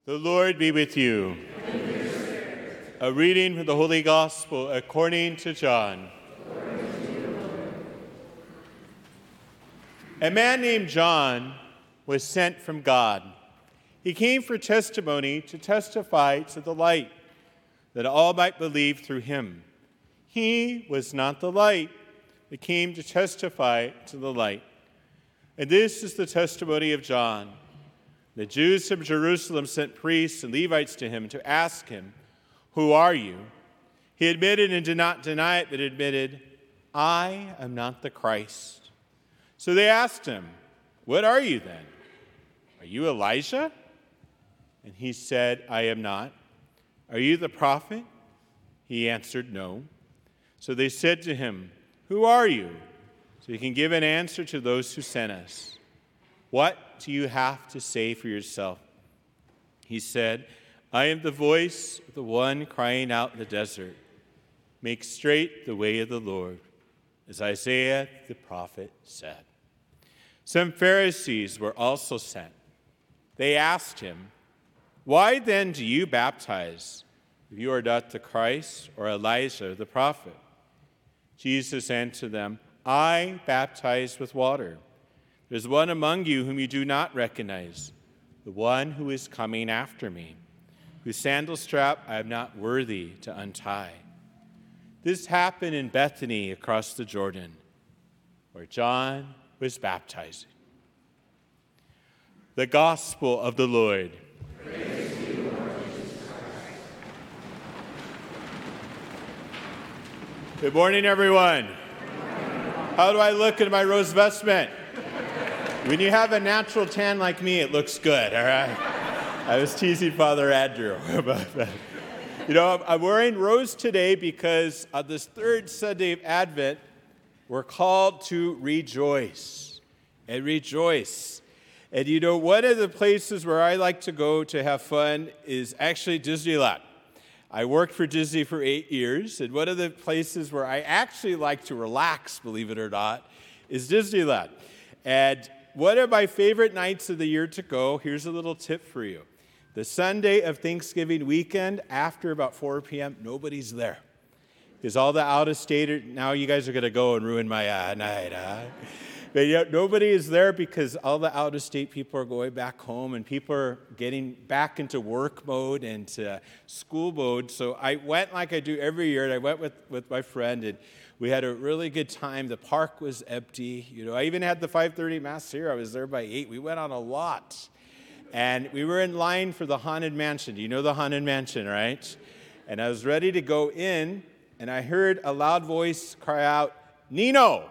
The Lord be with you. A reading from the Holy Gospel according to John. A man named John was sent from God. He came for testimony to testify to the light, that all might believe through him. He was not the light, but came to testify to the light. And this is the testimony of John. The Jews from Jerusalem sent priests and Levites to him to ask him, "Who are you?" He admitted and did not deny it, but admitted, "I am not the Christ." So they asked him, "What are you then? Are you Elijah?" And he said, "I am not." "Are you the prophet?" He answered, "No." So they said to him, "Who are you?" So he can give an answer to those who sent us. "What do you have to say for yourself?" He said, "I am the voice of the one crying out in the desert, 'Make straight the way of the Lord,' as Isaiah the prophet said." Some Pharisees were also sent. They asked him, "Why then do you baptize, if you are not the Christ or Elijah the prophet?" Jesus answered them, "I baptize with water. There's one among you whom you do not recognize, the one who is coming after me, whose sandal strap I am not worthy to untie." This happened in Bethany across the Jordan, where John was baptizing. The Gospel of the Lord. Praise to you, Lord Jesus Christ. Good morning, everyone. How do I look in my rose vestment? When you have a natural tan like me, it looks good, all right? I was teasing Father Andrew about that. You know, I'm wearing rose today because on this third Sunday of Advent, we're called to rejoice and rejoice. And you know, one of the places where I like to go to have fun is actually Disneyland. I worked for Disney for 8 years, and one of the places where I actually like to relax, believe it or not, is Disneyland. And one of my favorite nights of the year to go, here's a little tip for you. The Sunday of Thanksgiving weekend, after about 4 p.m., nobody's there. Because all the out-of-staters, now you guys are going to go and ruin my night, huh? But yet nobody is there because all the out-of-state people are going back home and people are getting back into work mode and school mode. So I went like I do every year, and I went with my friend, and we had a really good time. The park was empty. You know, I even had the 5:30 Mass here. I was there by 8. We went on a lot. And we were in line for the Haunted Mansion. You know the Haunted Mansion, right? And I was ready to go in, and I heard a loud voice cry out, "Nino!"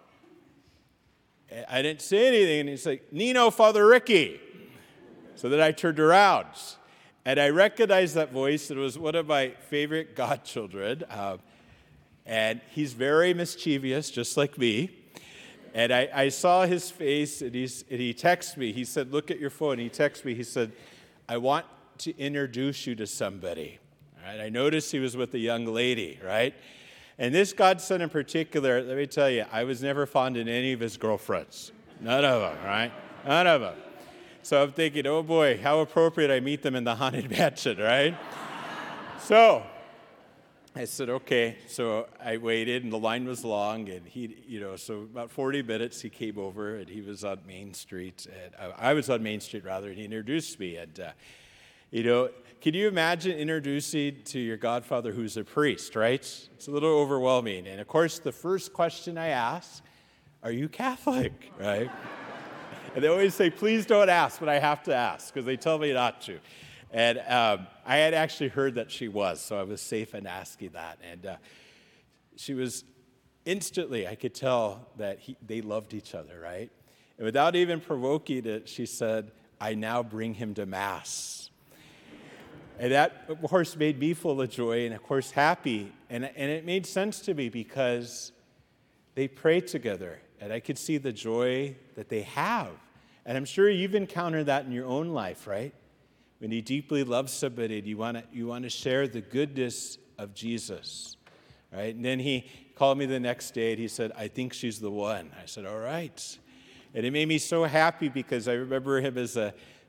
I didn't say anything, and he's like, "Nino, Father Ricky." So then I turned around, and I recognized that voice. It was one of my favorite godchildren, and he's very mischievous, just like me. And I saw his face, and he texted me. He said, "Look at your phone." He texted me. He said, "I want to introduce you to somebody." All right? I noticed he was with a young lady, right? And this godson in particular, let me tell you, I was never fond of any of his girlfriends. None of them, right? None of them. So I'm thinking, oh boy, how appropriate I meet them in the Haunted Mansion, right? So I said, okay. So I waited, and the line was long, and so about 40 minutes he came over, and he was on Main Street, and I was on Main Street, rather, and he introduced me. And, can you imagine introducing to your godfather who's a priest, right? It's a little overwhelming. And, of course, the first question I ask, "Are you Catholic?" Right? And they always say, "Please don't ask," but I have to ask because they tell me not to. And I had actually heard that she was, so I was safe in asking that. And she was instantly, I could tell that they loved each other, right? And without even provoking it, she said, "I now bring him to Mass." And that, of course, made me full of joy and, of course, happy. And it made sense to me because they pray together, and I could see the joy that they have. And I'm sure you've encountered that in your own life, right? When you deeply love somebody, and you want to share the goodness of Jesus, right? And then he called me the next day, and he said, "I think she's the one." I said, "All right." And it made me so happy because I remember him as a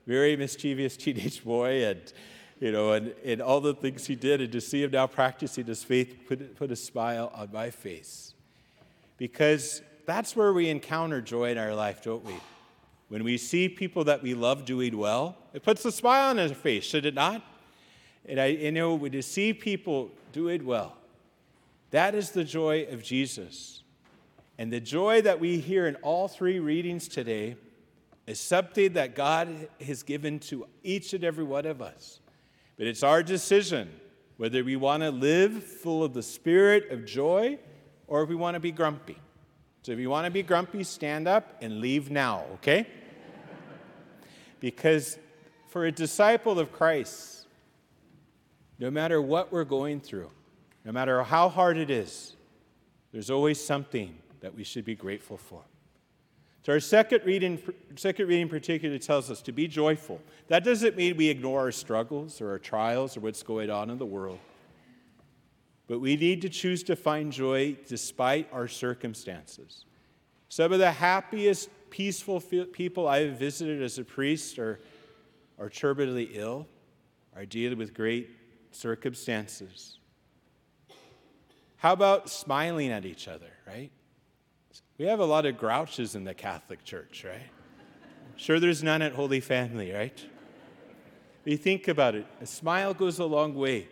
very mischievous teenage boy, and all the things he did, and to see him now practicing his faith put a smile on my face. Because that's where we encounter joy in our life, don't we? When we see people that we love doing well, it puts a smile on our face, should it not? And when you see people doing well, that is the joy of Jesus. And the joy that we hear in all three readings today is something that God has given to each and every one of us. But it's our decision whether we want to live full of the spirit of joy or if we want to be grumpy. So if you want to be grumpy, stand up and leave now, okay? Because for a disciple of Christ, no matter what we're going through, no matter how hard it is, there's always something that we should be grateful for. So our second reading particularly tells us to be joyful. That doesn't mean we ignore our struggles or our trials or what's going on in the world. But we need to choose to find joy despite our circumstances. Some of the happiest, peaceful people I have visited as a priest are terminally ill, are dealing with great circumstances. How about smiling at each other, right? We have a lot of grouches in the Catholic Church, right? Sure, there's none at Holy Family, right? But you think about it, a smile goes a long way.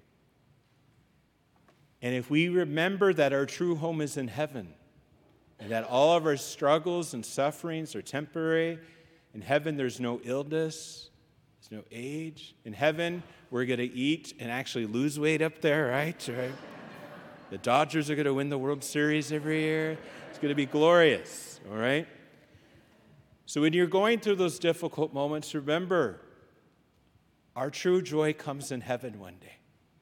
And if we remember that our true home is in heaven, and that all of our struggles and sufferings are temporary, in heaven there's no illness, there's no age. In heaven, we're going to eat and actually lose weight up there, right? The Dodgers are going to win the World Series every year. It's going to be glorious, all right? So when you're going through those difficult moments, remember, our true joy comes in heaven one day.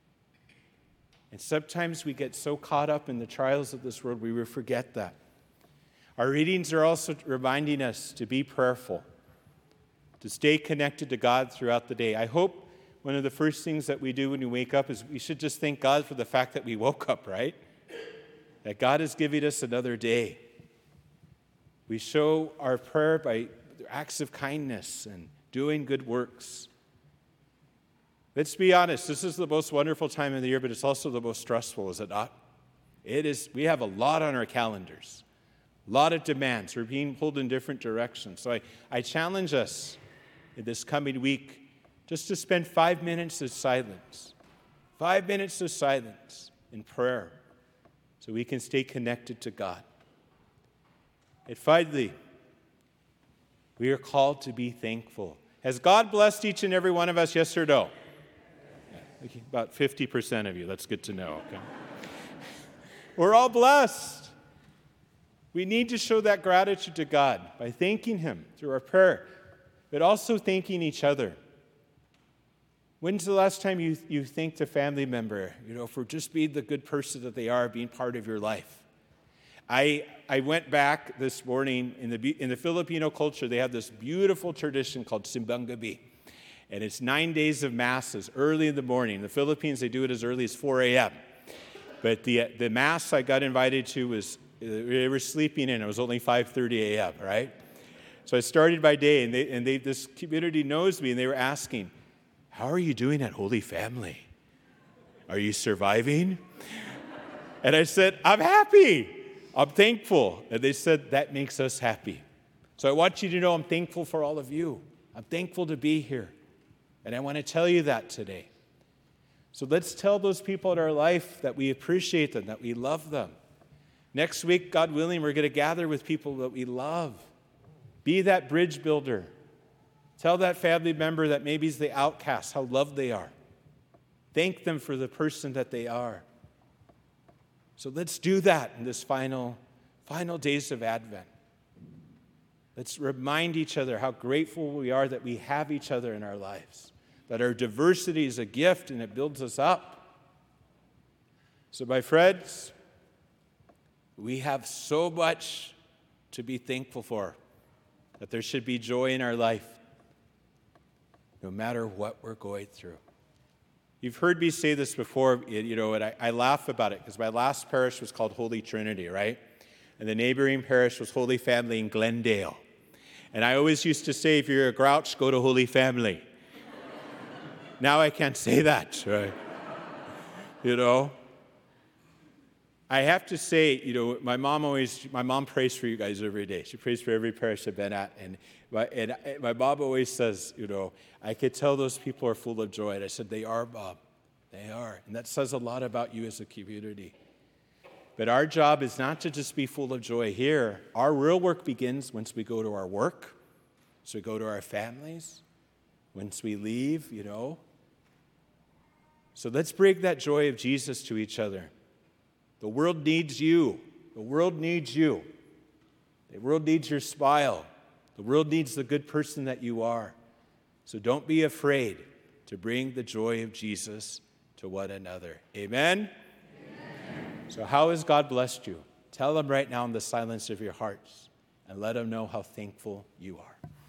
And sometimes we get so caught up in the trials of this world, we will forget that. Our readings are also reminding us to be prayerful, to stay connected to God throughout the day. I hope one of the first things that we do when we wake up is we should just thank God for the fact that we woke up, right? That God is giving us another day. We show our prayer by acts of kindness and doing good works. Let's be honest, this is the most wonderful time of the year, but it's also the most stressful, is it not? It is. We have a lot on our calendars, a lot of demands. We're being pulled in different directions. So I challenge us in this coming week just to spend 5 minutes of silence, 5 minutes of silence in prayer so we can stay connected to God. And finally, we are called to be thankful. Has God blessed each and every one of us, yes or no? Yeah, about 50% of you, that's good to know, okay? We're all blessed. We need to show that gratitude to God by thanking Him through our prayer, but also thanking each other. When's the last time you thanked a family member, for just being the good person that they are, being part of your life? I went back this morning. In the Filipino culture, they have this beautiful tradition called Simbang Gabi. And it's 9 days of masses early in the morning. In the Philippines, they do it as early as 4 a.m. But the mass I got invited to was, they were sleeping in. It was only 5:30 a.m., right? So I started by day, and this community knows me, and they were asking, how are you doing at Holy Family? Are you surviving? And I said, I'm happy. I'm thankful. And they said, that makes us happy. So I want you to know I'm thankful for all of you. I'm thankful to be here. And I want to tell you that today. So let's tell those people in our life that we appreciate them, that we love them. Next week, God willing, we're going to gather with people that we love. Be that bridge builder. Tell that family member that maybe is the outcast how loved they are. Thank them for the person that they are. So let's do that in this final days of Advent. Let's remind each other how grateful we are that we have each other in our lives, that our diversity is a gift and it builds us up. So my friends, we have so much to be thankful for, that there should be joy in our life, no matter what we're going through. You've heard me say this before, and I laugh about it because my last parish was called Holy Trinity, right? And the neighboring parish was Holy Family in Glendale. And I always used to say, if you're a grouch, go to Holy Family. Now I can't say that, right? You know? I have to say, you know, my mom prays for you guys every day. She prays for every parish I've been at. And my mom always says, you know, I could tell those people are full of joy. And I said, they are, Bob. They are. And that says a lot about you as a community. But our job is not to just be full of joy here. Our real work begins once we go to our work, once we go to our families, once we leave, you know. So let's bring that joy of Jesus to each other. The world needs you. The world needs you. The world needs your smile. The world needs the good person that you are. So don't be afraid to bring the joy of Jesus to one another. Amen? Amen. So how has God blessed you? Tell him right now in the silence of your hearts and let him know how thankful you are.